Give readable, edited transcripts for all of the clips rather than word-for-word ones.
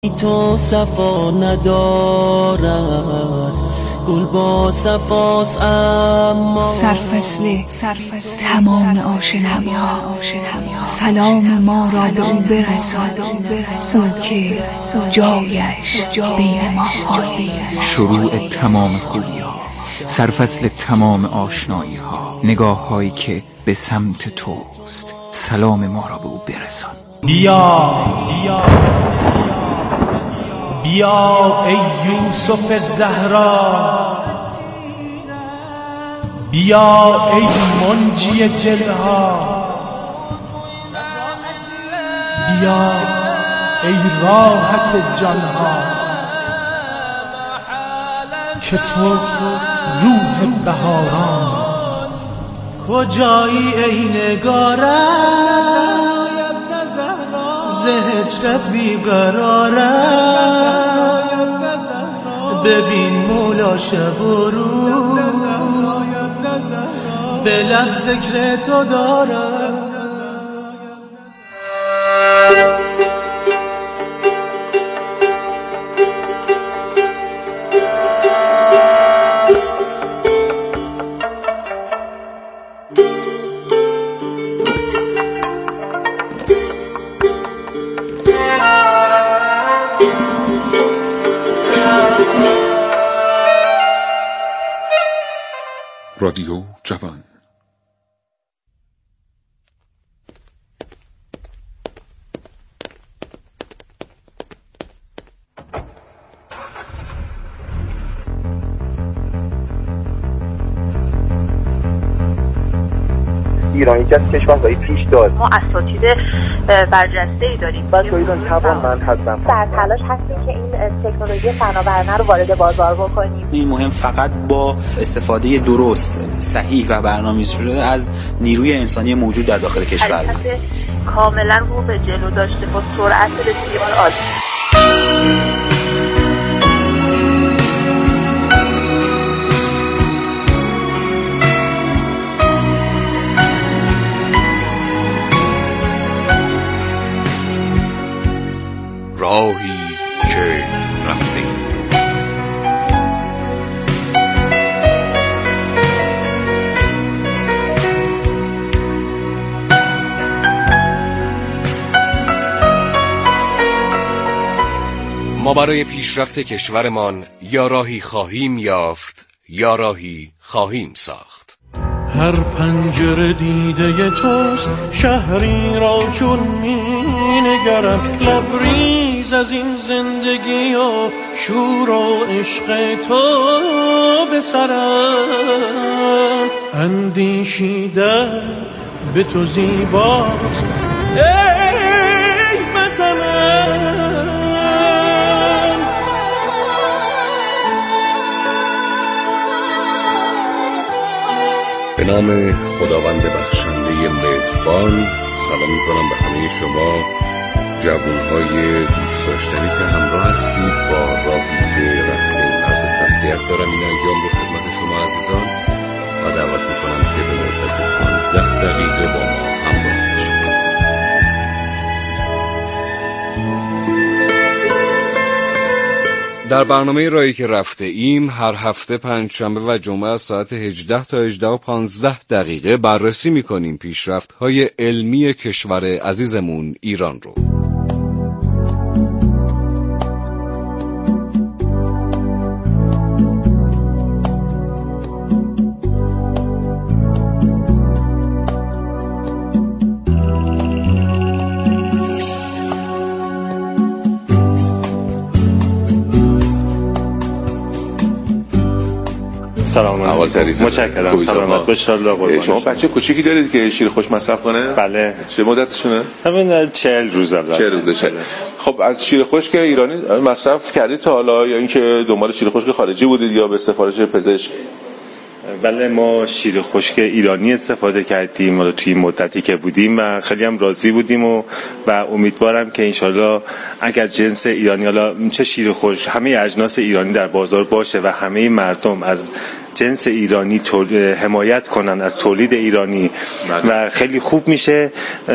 تو صفا ندارد گل با صفاست اما سرفصل تمام آشنایی ها سلام ما را به او برسان او که جایش بین ما خالی است. شروع تمام خوبی ها، سرفصل تمام آشنایی ها، نگاه هایی که به سمت توست. سلام ما را به او برسان. بیا ای یوسف زهرا، بیا ای منجی دلها، بیا ای راحت جانها، که تو روح بهاران. کجایی ای نگارم ز هجرت بیقرارم، ببین مولا شب و روز به لب ذکر تو دارم. رادیو جوان. ایران یکی از کشورهای پیش داد. ما اساتید برجسته‌ای داریم. بچه‌ها ایران توانمند هستن. در تلاش هستیم که این تکنولوژی فناورانه رو وارد بازار بکنیم. این مهم فقط با استفاده درست، صحیح و برنامه‌ریزی شده از نیروی انسانی موجود در داخل کشور. حرکت کاملا رو به جلو داشته با سرعت بسیار عالی. راهی که رفتیم. ما برای پیشرفت کشورمان یا راهی خواهیم یافت یا راهی خواهیم ساخت. هر پنجره دیده توست، شهری را چون می‌نگرم، لبریز از این زندگی و شور و عشق تو به سرم، اندیشیدن به تو زیباست ای وطنم. به نام خداوند بخشنده مهربان سلام میکنم به همه شما جوانهای دوست داشتنی که همراه هستید با راهی که رفتیم. عرض تسلیت دارم این انجام رو خدمت شما عزیزان و دعوت میکنم که به مدت 15 دقیقه با ما همراه باشید. در برنامه راهی که رفته ایم هر هفته پنجشنبه و جمعه از ساعت 18 تا 18 و 15 دقیقه بررسی میکنیم پیشرفت‌های علمی کشور عزیزمون ایران رو. سلام علیکم. متشکرم. سلامت باشید. شما بچه کوچیکی دارید که شیر خوش مصرف کنه؟ بله. چه مدتشونه؟ همین 40 روزه. 40 روزه. خب از شیر خشک ایرانی مصرف کردید تا حالا یا اینکه دنبال شیر خشک خارجی بودید یا به سفارش پزشک؟ بله ما شیر خشک ایرانی استفاده کردیم و توی مدتی که بودیم و خیلی هم راضی بودیم و امیدوارم که انشالله اگر جنس ایرانی، حالا چه شیر خشک، همه اجناس ایرانی در بازار باشه و همه مردم از جنس ایرانی حمایت کنن از تولید ایرانی و خیلی خوب میشه.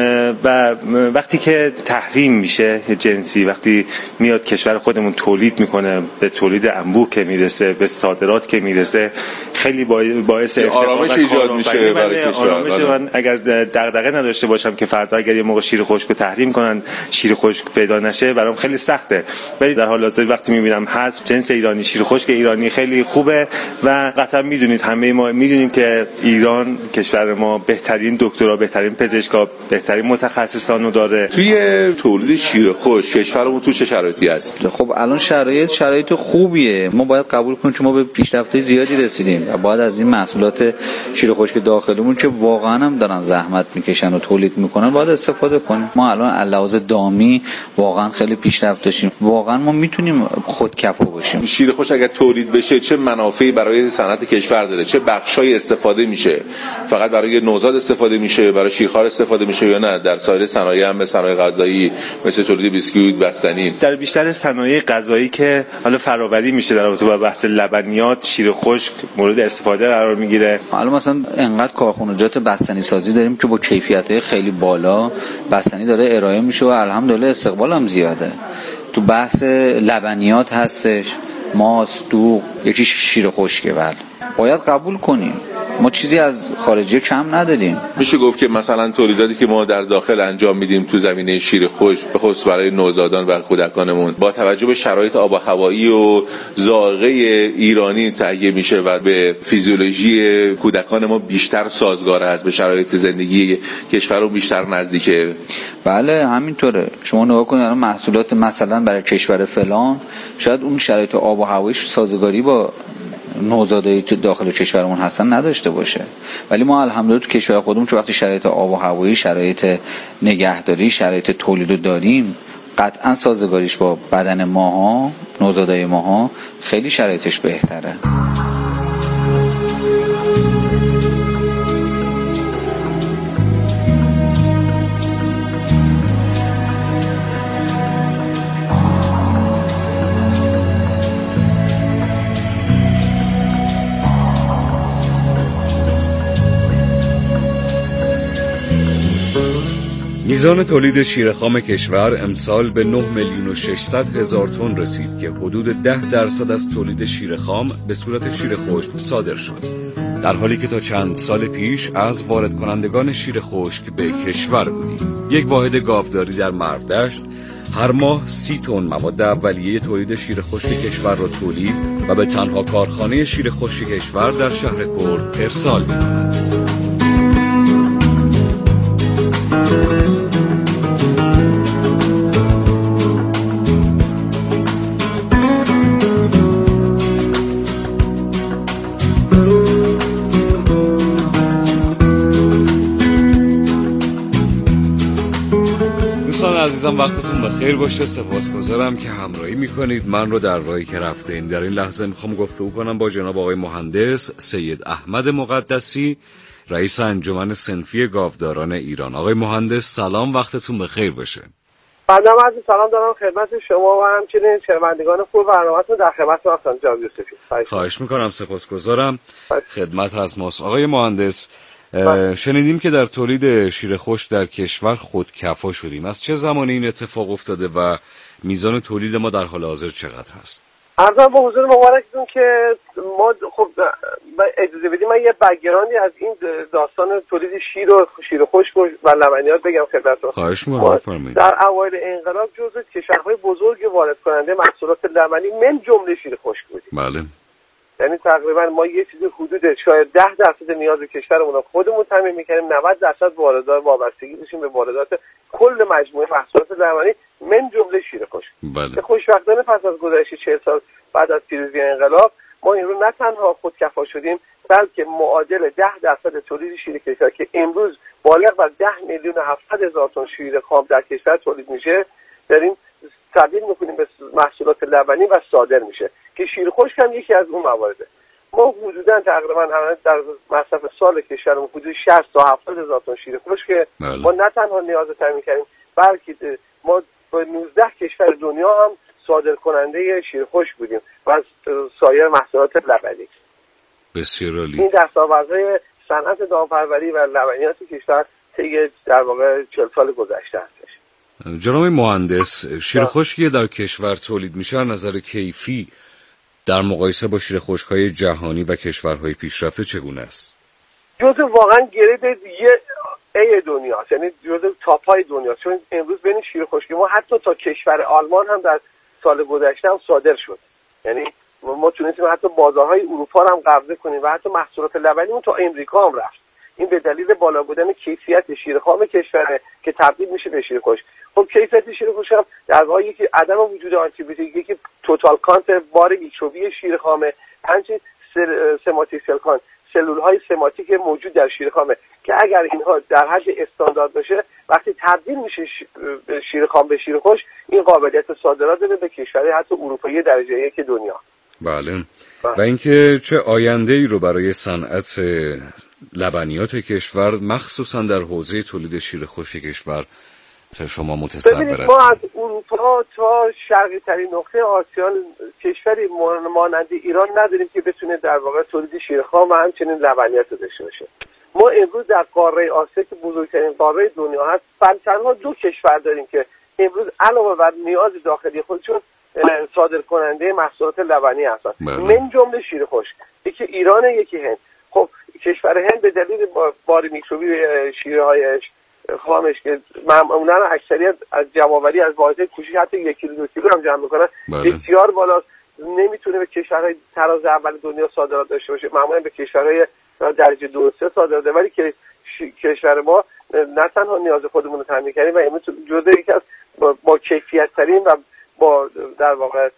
و وقتی که تحریم میشه جنسی، وقتی میاد کشور خودمون تولید میکنه، به تولید انبوه که میرسه، به صادرات که میرسه، خیلی باعث آرامش ایجاد میشه برای کشور. آرامش من اگر دغدغه نداشته باشم که فردا اگر یه موقع شیر خشک رو تحریم کنن، شیر خشک پیدا نشه، برام خیلی سخته. ولی در حال حاضر وقتی میبینم هست جنس ایرانی، شیر خشک ایرانی خیلی خوبه و قطعا میدونید، همه ما میدونیم که ایران کشور ما بهترین دکترا، بهترین پزشکا، بهترین متخصصانو داره. توی تولید شیر خشک کشورمون تو چه شرایطی هست؟ خب الان شرایط خوبیه. ما باید قبول کنیم که ما به پیشرفت زیادی رسیدیم و باید از این محصولات شیر خشک داخلیمون که واقعا هم دارن زحمت میکشن و تولید میکنن باید استفاده کنیم. ما الان علاوه دامی واقعا خیلی پیشرفت داشتیم. واقعا ما میتونیم خودکفا باشیم. شیر خشک اگر تولید بشه چه منافعی برای صنعت کشور داره؟ چه بخشای استفاده میشه؟ فقط برای نوزاد استفاده میشه، برای شیرخوار استفاده میشه یا نه در سایر صنایع هم، صنایع غذایی مثل تولید بیسکویت، بستنی؟ در بیشتر صنایع غذایی که حالا فراوری میشه در رابطه با بحث لبنیات، شیر خشک مورد استفاده قرار میگیره. حالا مثلا انقدر کارخانجات بستنی سازی داریم که با کیفیت‌های خیلی بالا بستنی داره ارائه میشه و الحمدلله استقبال هم زیاده. تو بحث لبنیات هستش، ماست، دوغ، یکی شیر خشکه. بله باید قبول کنیم، ما چیزی از خارجی کم ندادیم. میشه گفت که مثلا تولیداتی که ما در داخل انجام میدیم تو زمینه شیر خشک به خصوص برای نوزادان و کودکانمون با توجه به شرایط آب و هوایی و ذائقه ایرانی تهیه میشه و به فیزیولوژی کودکان ما بیشتر سازگار است، به شرایط زندگی کشورمون بیشتر نزدیکه. بله همینطوره. شما نگاه کنید الان محصولات مثلا برای کشور فلان شاید اون شرایط آب و هوایش سازگاری با نوزادایی که داخل کشورمون هستن نداشته باشه، ولی ما الحمدلله تو کشور خودمون که وقتی شرایط آب و هوایی، شرایط نگهداری، شرایط تولید داریم، قطعا سازگاریش با بدن ماها، نوزادای ماها خیلی شرایطش بهتره. میزان تولید شیرخام کشور امسال به 9,600,000 تن رسید که حدود 10% از تولید شیرخام به صورت شیر خشک صادر شد، در حالی که تا چند سال پیش از وارد کنندگان شیر خشک به کشور بودیم. یک واحد گاوداری در مرودشت هر ماه 30 تن مواد اولیه تولید شیر خشک کشور را تولید و به تنها کارخانه شیر خشک کشور در شهر کرد ارسال می‌کند. دوستان عزیزم وقتتون بخیر باشه. سپاسگزارم که همراهی میکنید. من رو در راهی که رفتیم در این لحظه میخوام گفتگو کنم با جناب آقای مهندس سید احمد مقدسی، رئیس انجمن صنفی گاوداران ایران. آقای مهندس سلام، وقتتون بخیر باشه. بنده عرض سلام دارم خدمت شما و همچنین شنوندگان خوب برنامه‌تون. در خدمتتون هستم جناب یوسفی. خواهش میکنم، سپاسگزارم. خدمت از ماست. آقای مهندس شنیدیم که در تولید شیر خشک در کشور خودکفا شدیم. از چه زمانی این اتفاق افتاده و میزان تولید ما در حال حاضر چقدر هست؟ عرضم به حضور مبارکتون که ما خب اجازه بدید من یه بک‌گراندی از این داستان تولید شیر خشک و لبنیات بگم خدمتتون. خواهش می‌کنم بفرمایید. در اوایل انقلاب جزو کشورهای بزرگ وارد کننده محصولات لبنی من جمله شیر خشک بودیم. بله. یعنی تقریبا ما یه چیزی حدود شاید 10% نیاز کشورمون خودمون تامین می‌کنیم، 90% واردات وابستگی داشتیم به واردات کل مجموعه محصولات لبنی من جمله شیر خشک. بله. خوشبختانه پس از گذشت 40 سال بعد از پیروزی انقلاب ما این رو نه تنها خودکفا شدیم بلکه معادل 10% تولید شیر کشور که امروز بالغ بر 10,700,000 تن شیر خام در کشور تولید میشه داریم تبدیل میکنیم به محصولات لبنی و صادر میشه که شیر خشک هم یکی از اون موارده. ما حدوداً تقریبا در مصرف سال کشورمون حدود 60 تا 70,000 تن شیر خشک ما نه تنها نیاز تامین کردیم بلکه ما با 19 کشور دنیا هم صادر کننده شیر خشک بودیم و از سایر محصولات لبنی. بسیار عالی. این دستاوردهای صنعت دامپروری و لبنیات کشور طی در واقع 40 سال گذشته هستش. جناب مهندس، شیر خشکی در کشور تولید میشه از نظر کیفی در مقایسه با شیر خشک‌های جهانی و کشورهای پیشرفته چگونه است؟ جزء واقعا گرید یه ای دنیاست، یعنی جزء تاپ‌های دنیاست. چون امروز ببینید شیر خشکی ما حتی تا کشور آلمان هم در سال گذشته هم صادر شد. یعنی ما تونستیم حتی بازارهای اروپا رو هم قبضه کنیم و حتی محصولات لبنیمون تا امریکا هم رفت. این به دلیل بالا بودن کیفیت شیر خام کشوره که تبدیل میشه به شیر خشک. خب کیفیت شیر خشک هم در واقع یکی عدم وجود آنتیبیوتیک، یکی توتال کانت بار میکروبی شیر خامه، همچنین سماتیک سلکان، سلول‌های سماتیک موجود در شیر خامه که اگر اینها در حد استاندارد باشه وقتی تبدیل میشه شیر خام به شیر خشک این قابلیت صادرات داره به کشورهای حتی اروپایی درجه یک دنیا. بله. و اینکه چه آینده‌ای رو برای صنعت لبنیات کشور مخصوصا در حوزه تولید شیر خشک کشور شما متصور هستید؟ ما از اروپا تا شرقی ترین نقطه آسیا کشوری مانند ایران نداریم که بتونه در واقع تولید شیرخام و همچنین لبنیات داشته باشه. ما امروز در قاره آسیا که بزرگترین قاره دنیا هست تنها 2 کشور داریم که امروز علاوه بر نیاز داخلی خودشون صادر کننده محصولات لبنی هستن، من جمله شیر خشک، یکی ایران یکی هند. خب کشور هند به دلیل بار میکروبی شیرهای خامش که معمولا اکثریت از جمع‌آوری از واحدهای کوچیک حتی 1 کیلو 2 کیلو هم جمع میکنن بسیار بالا، نمیتونه به کشورهای تراز اول دنیا صادرات داشته باشه، معمولا به کشورهای درجه 2 و 3 صادرات داره. ولی که کشور ما نه تنها نیاز خودمون رو تامین کردیم و امروز جزو یکی از با کیفیت ترین و با در واقع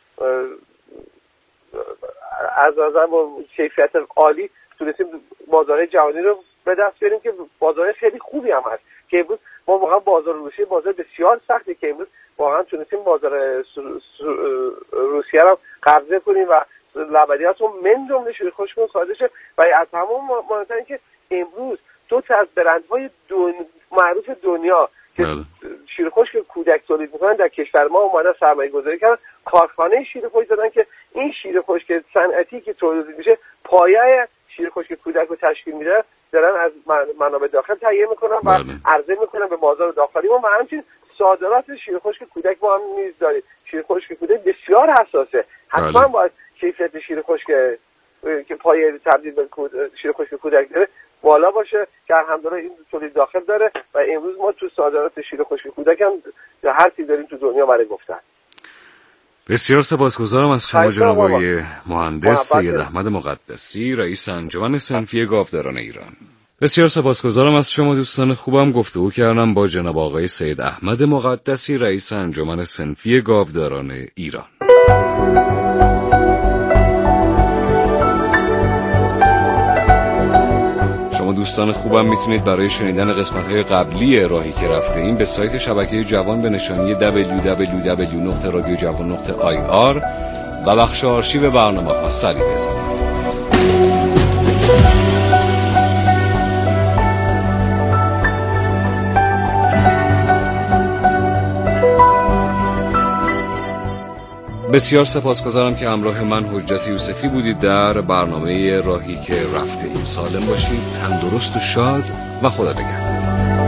از نظر با کیفیت عالی تونستیم بازار جهانی رو به دست بیاریم که بازار خیلی خوبی هم هست که امروز ما واقعا بازار روسیه بازار بسیار سختی که امروز واقعا تونستیم بازار روسیه رو قبضه کنیم و لبنیاتون من جمله شیر خشکمون صادر شه. و از همون مهمتره که امروز 2 تا از برندهای معروف دنیا که شیر خشک کودک تولید میکنن در کشور ما اومدن سرمایه گذاری کردن، کارخانه شیر خشک زدن که این شیر خشک صنعتی که تولید میشه پایه شیر خشک کودک رو تشکیل میده، دارن از منابع داخل تهیه میکنن و عرضه میکنن به بازار داخلی ما و همچنین صادرات شیر خشک کودک ما هم نیز داریم. شیر خشک کودک بسیار حساسه، حتما باید کیفیت شیر خشک که پایه تبدیل به شیر خشک کودک داره بالا باشه که الحمدلله این تولید داخل داره و امروز ما تو صادرات شیر خشک کودک هم هر چیزی داریم تو دنیا برای گفتن. بسیار سپاسگزارم از شما جناب آقای مهندس سید احمد مقدسی، رئیس انجمن صنفی گاوداران ایران. بسیار سپاسگزارم از شما دوستان خوبم. گفتگو کردم با جناب آقای سید احمد مقدسی، رئیس انجمن صنفی گاوداران ایران. دوستان خوبم میتونید برای شنیدن قسمت‌های قبلی راهی که رفته این به سایت شبکه جوان به نشانی www.radiojavon.ir و بخش آرشیو برنامه‌ها سری بزنید. بسیار سپاسگزارم که همراه من حجت یوسفی بودید در برنامه راهی که رفته ایم. سالم باشید، تندرست و شاد و خدا نگهدار.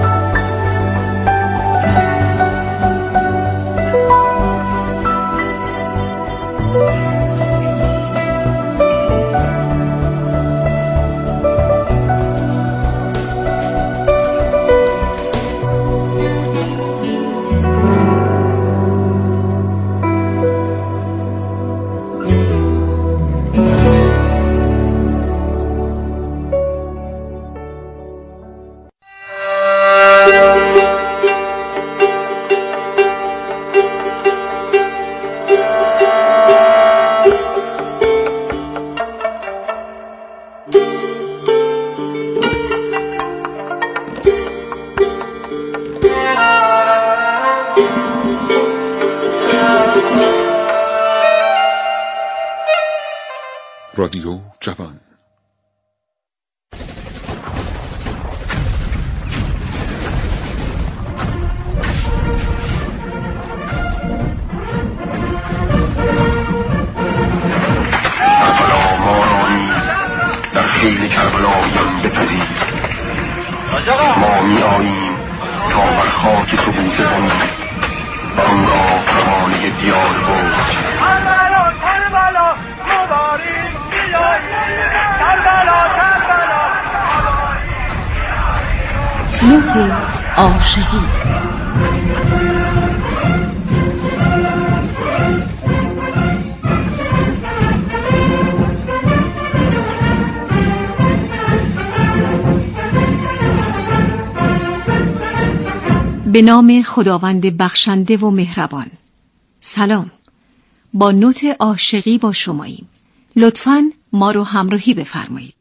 رادیو جوان. در خیل کربلایان بپذیر. ما می آییم تا بر خاک تو بوسه زنیم و آن را پروانه دیار بوز. کربلا کربلا مبارک بیایید، کربلا کربلا. نوت عاشقی. به نام خداوند بخشنده و مهربان. سلام، با نوت عاشقی با شماییم. لطفاً ما رو همراهی بفرمایید.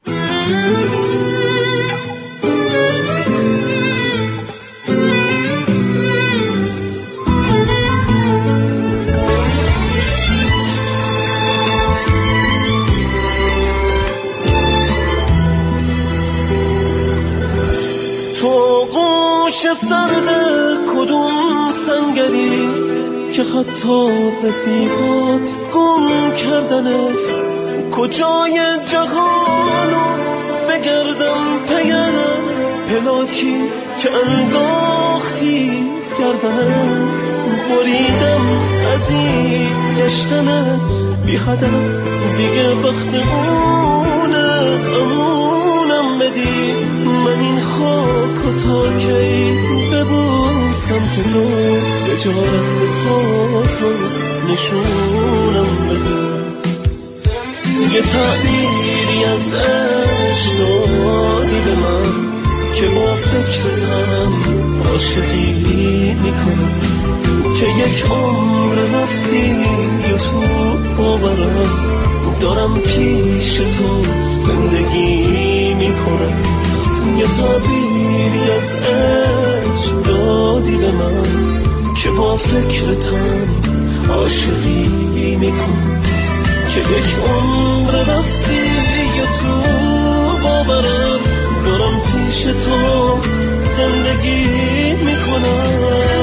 تو گوش سرد کدوم سنگری که حتی رفیقات گم کردنت، کجای جهانو بگردم پیدم پلاکی که انداختی گردنت. بریدم از این گشتنت بی هدف، دیگه وقت اونه امونم بدی. من این خاک تا کی ببوسم که تو به جارت پاتو نشونم بدی. یه تعبیری از عشق دادی به من که با فکرتم عاشقی میکنم، که یک عمر رفتی یا تو باورم دارم پیش تو زندگی میکنم. یه تعبیری از عشق دادی به من که با فکرتم عاشقی میکنم، که یک عمر رفتی یا تو باورم دارم پیش تو زندگی میکنم.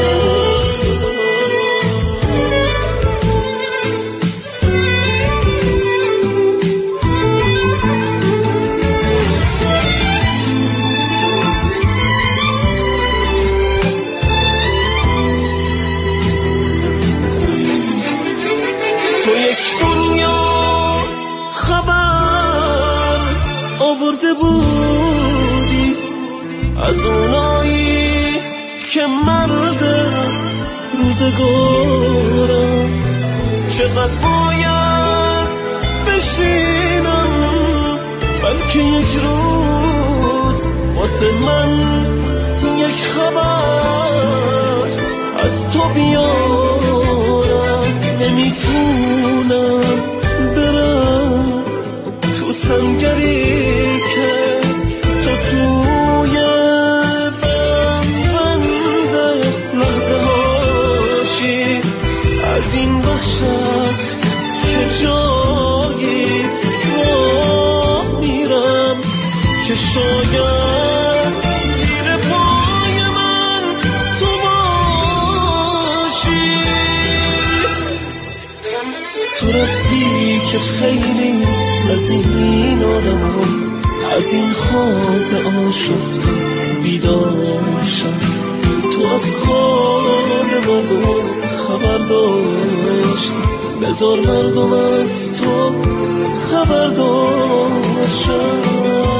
آورده بودی از اونایی که مرد روزگارم، چقدر باید بشینم بلکه یک روز واسه من یک خبر از تو بیارم. نمیتونم برم تو سنگری که تو توی بند لحظه هاشی، از این وحشت که جایی راه میرم که شاید زیر پای من تو باشی. تو رفتی که خیلی از این آدم از این خواب آشفته بیدار شد. تو از خواب مردم خبر داشتی، بذار مردم از تو خبر داشتن.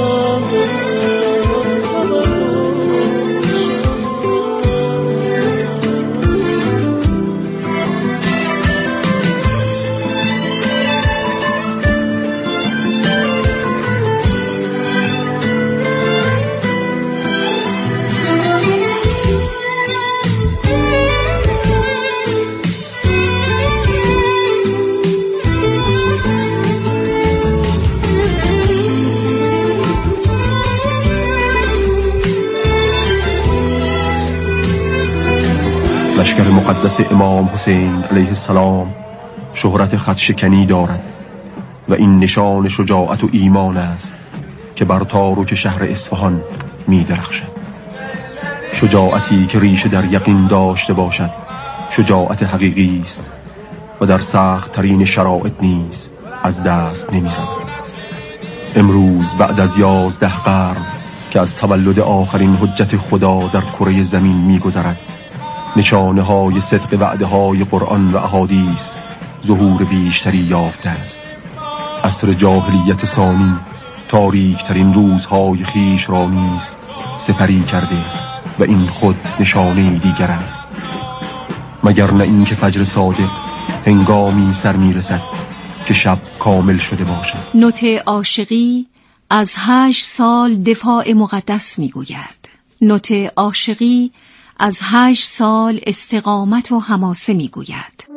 لشکر مقدس امام حسین علیه السلام شهرت خطشکنی دارد و این نشان شجاعت و ایمان است که بر تاروک شهر اصفهان می درخشد. شجاعتی که ریشه در یقین داشته باشد شجاعت حقیقی است و در سخت ترین شرایط نیز از دست نمی رود. امروز بعد از 11 قرن که از تولد آخرین حجت خدا در کره زمین می‌گذرد، نشانه های صدق وعده های قرآن و احادیث ظهور بیشتری یافته است. عصر جاهلیت ثانی تاریک ترین روزهای خیش را نیز سپری کرده و این خود نشانه دیگر است، مگر نه این که فجر صادق هنگامی سر میرسد که شب کامل شده باشد. نوت عاشقی از 8 سال دفاع مقدس میگوید. نوت عاشقی از 8 سال استقامت و حماسه میگوید.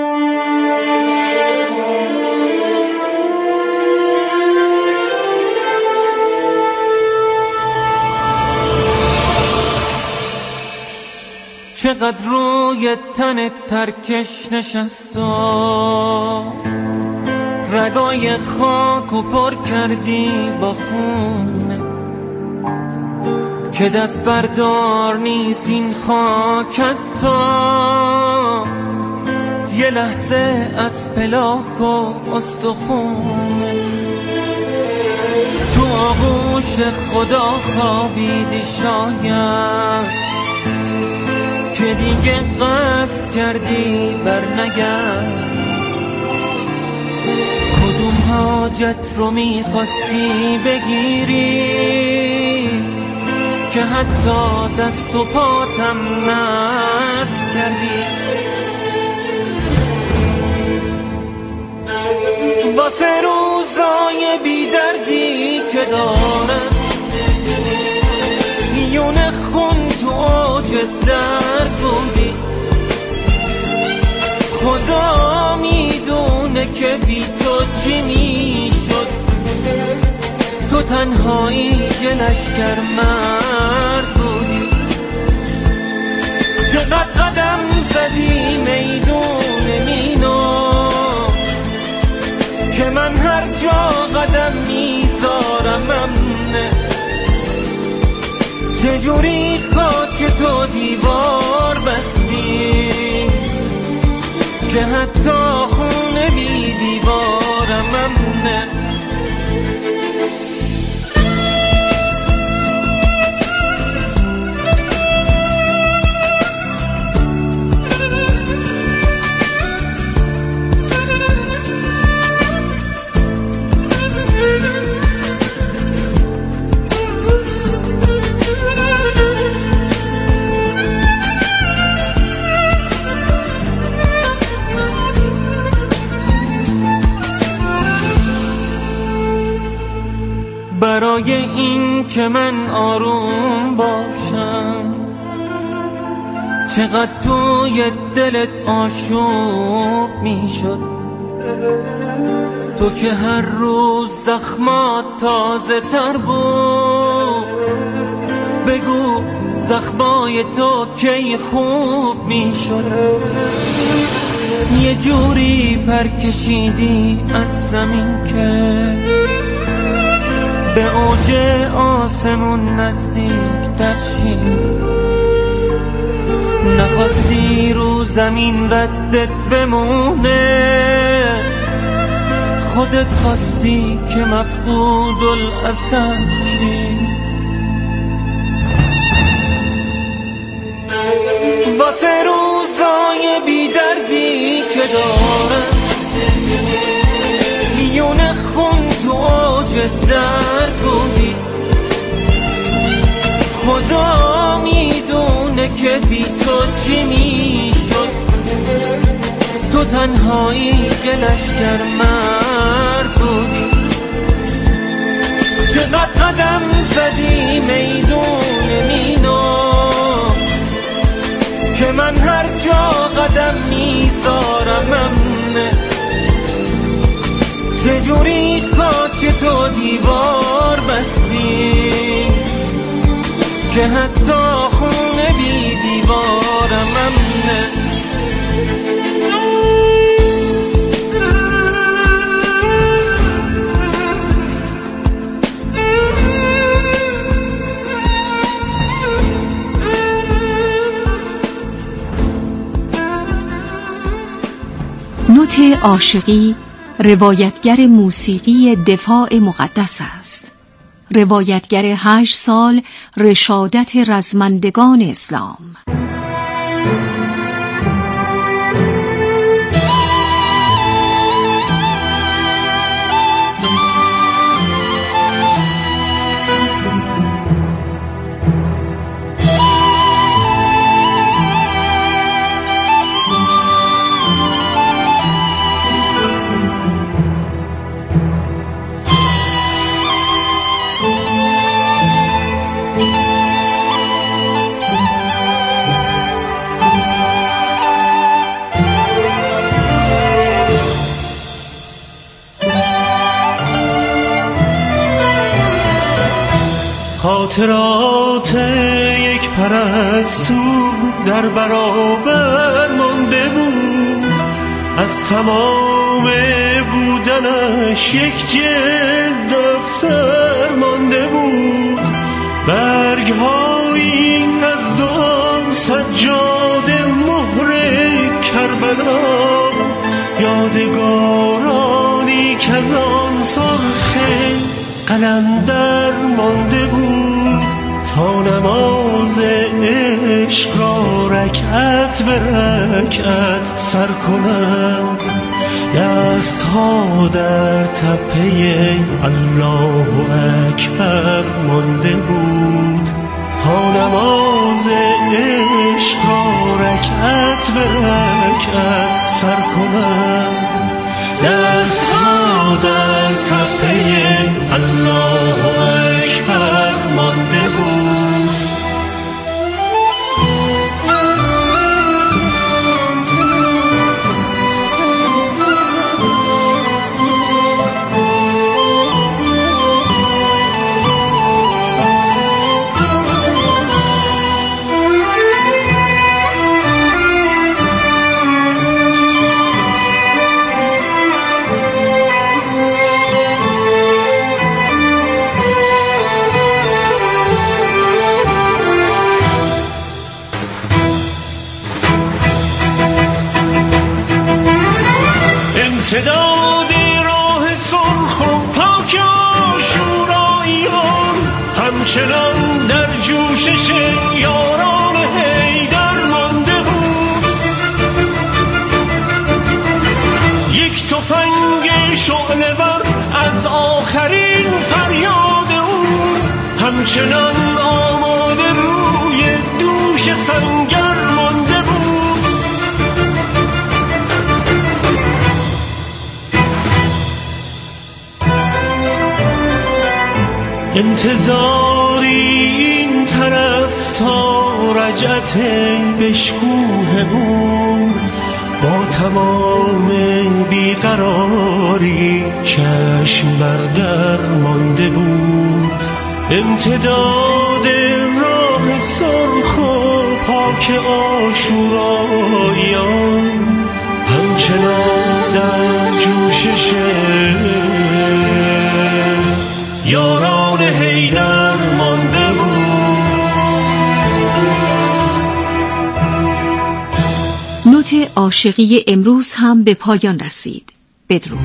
چقدر روی تن ترکش نشست و رگای خاک و پر کردی با خونه، که دست بردار نیست این خاکت تا یه لحظه از پلاک و استخونه. تو آغوش خدا خوابیدی شاید که دیگه قصد کردی برنگرد. کدوم حاجت رو میخواستی بگیری که حتی دست و پاتم نرس کردی؟ واسه روزای بیدردی که دارم میون خون تو اوج درد بودی. خدا میدونه که بی تو چی میشد. تو تنهایی یه لشکر مرد بودی. چقدر قدم زدی میدون مینو که من هر جا قدم میذارم امنه. چجوری خاک تو دیوار بستی که حتی خونه بی دیوارم امنه. برای این که من آروم باشم چقدر توی دلت آشوب میشد. تو که هر روز زخمات تازه تر بود، بگو زخمای تو کی خوب میشد. یه جوری پر کشیدی از زمین که به اوج آسمون نزدیک تر شید. نخواستی رو زمین ردت بمونه، خودت خواستی که مفقود الاثر شی. واسه روزای بیدردی که دارم میون خون تو اوج درد بودی. خدا میدونه که بی تو چی میشد. تو تنهایی که لشکر مرد بودی. چقدر قدم زدی میدون مینو که من هر جا قدم میذارم امنه. چجوری خاک تو دیوار بستی که حتی خونه بی دیوارم امنه. نوت عاشقی روایتگر موسیقی دفاع مقدس است. روایتگر 8 سال رشادت رزمندگان اسلام. خاطرات یک پرستو در برابر مانده بود، از تمام بودنش یک جلد دفتر مانده بود. برگ‌هایی از دام سجاده مهر کربلا، یادگارانی که از آن سرخه قلندر مانده بود، تا نماز عشق را رکعت به رکعت سر کند. دست ها در تپه الله اکبر مانده بود، تا نماز عشق را رکعت به رکعت سر کند. دست ها در تپه الله اکبر مانده بود. امتداد راه سرخ و پاک آشوراییان، همچنان در جوشش یاران حیدر مانده بود. یک تفنگ شعله‌ور از آخرین فریاد او، همچنان آماده روی دوش سنگر مانده بود. انتظاری این طرف تا رجعت بشکوه اون، با تمام بیقراری چشم بردر مانده بود. امتداد راه سرخ و پاک آشوراییان، همچنان در جوشش یاران حیدر مانده بود. نوت عاشقی امروز هم به پایان رسید. بدرود.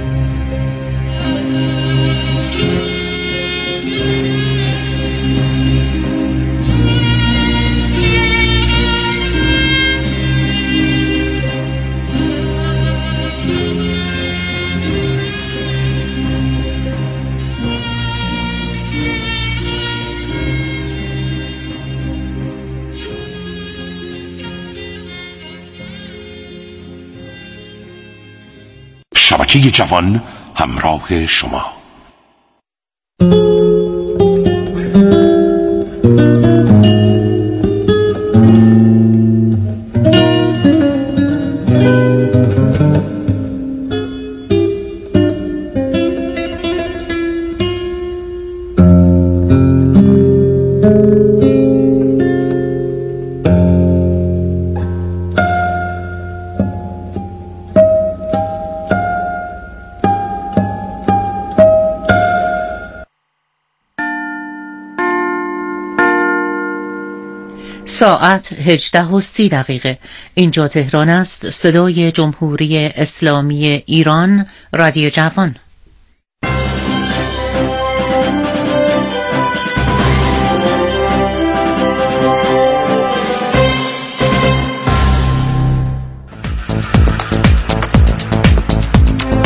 شبکه جوان همراه شما. ساعت 18:30. اینجا تهران است. صدای جمهوری اسلامی ایران، رادیو جوان.